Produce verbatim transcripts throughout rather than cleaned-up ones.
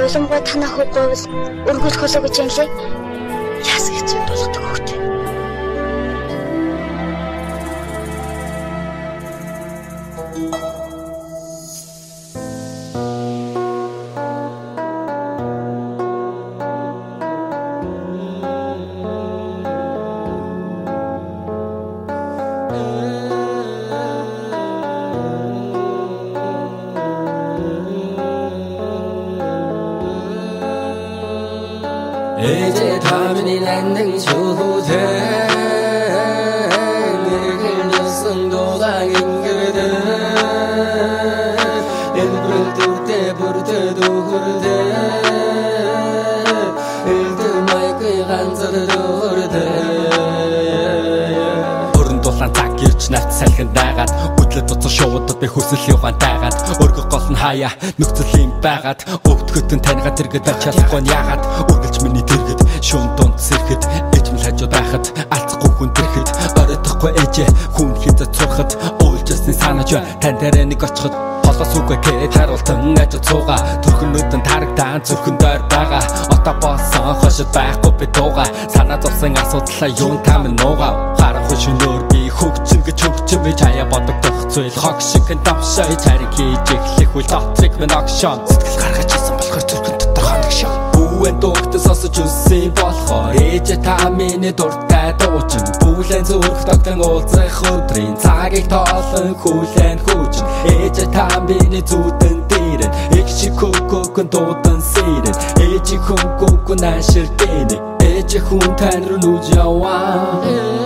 Уламгүй танаа хөвгөөл өргүүлэх болоо гэж юм лээ. Яас гэж болгодог хөхтэй. 이제 다음이 난는 주제 늙은 여성도 당인 그대 일부를 뚫때 부를 때도 흐르대 일들 마이크에 간절해도 흐르대 Дулаан цаг ирж навт салхин дайгаад Үдлээ дуцар шуудад би хүсэл яваан дайгаад Өргөх гол нь хаяа нөхцөл юм байгаад Өвдгөтэн танигаад тэргэд ачаалахгүй нь яагаад Үргэлж миний тэргэд шуун дунд сэрхэд Ээж минь хажууд байхад алцахгүй хүн тэрхэд Оройтохгүй ээжээ хүн хинзэ цурахад Уйлжсны санаж бай тань дээр нэг очиход Холоос үгүй гэд харуултан ажил цууга Төрхнүүдэн тарагдаан зүрхэн дойр байгаа Отоо болсон хошид байхгүй би дууга Санаа зовсон асуудлаа юун тамин нууга Харах шөнөөр би хөгжин гэж хөгжин би чаяа бодогдох зүйл Хог шиг давшаа чариг хийж эхлэх үл дотрик мен акшон Сэтгэл гаргаж исэн болохоор зүрхэн дотор хоног шон Бүэн дуугтас осож үссэн болохоор Ээжээ та миний дуртай дуучин Бүлэн зүрх тогтон уулзах өдрийн Цагийг тоолон хүлэн хүүчин Ээжээ та миний зүүдэн дээрэн Их шиг хөгөөгөн дуудан сэрэн Ээжийг хөнгөнгөн ашир дэнэ Ээжээ хүн тань руу нүж яваа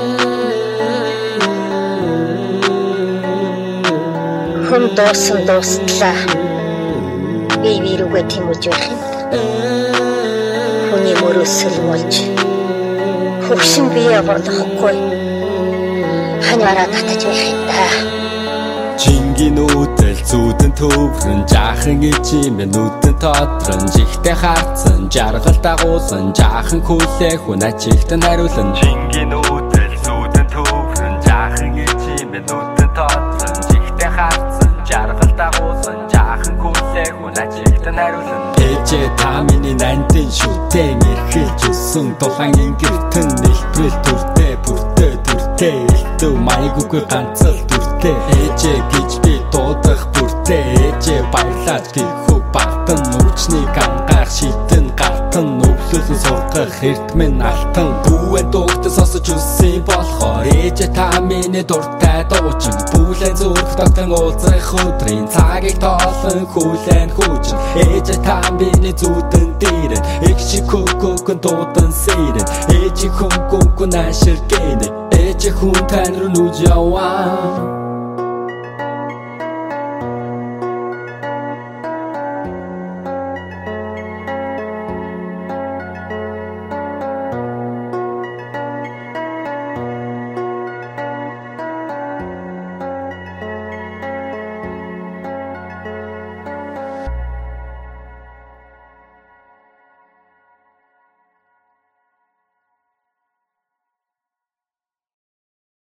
Хүн дуусан дуустлаа. Би вирүүгээ тэмүүлж байх юм. Хүний мөрөөсөл болж хөвшин бие болгохгүй. Ханаараа татаж байх юм да. Чингийн үдэл зүудэн төврөн жаахан ичимээ нүдэн тодрон жигтэй харцсан жаргал дагуулсан жаахан хүлээх хүн ачигтэн хариулан Чингийн үдэл зүудэн төврөн жаахан ичимээ нүдэн тодрон жигтэй харцсан жаргал дагуулсан жаахан хүлээх хүн ачигтэн хариулан Ээжээ та миний нандин шүтэн эрхэлж өссөн дулаан ингэртэн нэлбэрэл төртэй бүртээ төртэй элтв маяггүй ганцал төртэй Ээжээ гэж би дуудах бүртээ ээжээ баярлаад би хөг багтан нүрчний гангаах шидэн гартан өвлөлөн сургах эрдмэн алтан Бүэн дуугтас осож үссэн болохоор ээжээ та миний дуртай дуучин Бүлэн зүрх тогтон уулзах өдрийн цагийг тоолон хүлэн хүүчин Ээжээ та миний зүүдэн дээрэн Их шиг хөгөөгөн дуудан сэрэн Ээжийг хөнгөнгөн ашир гэнэ Ээжээ хүн тань руу нүж яваа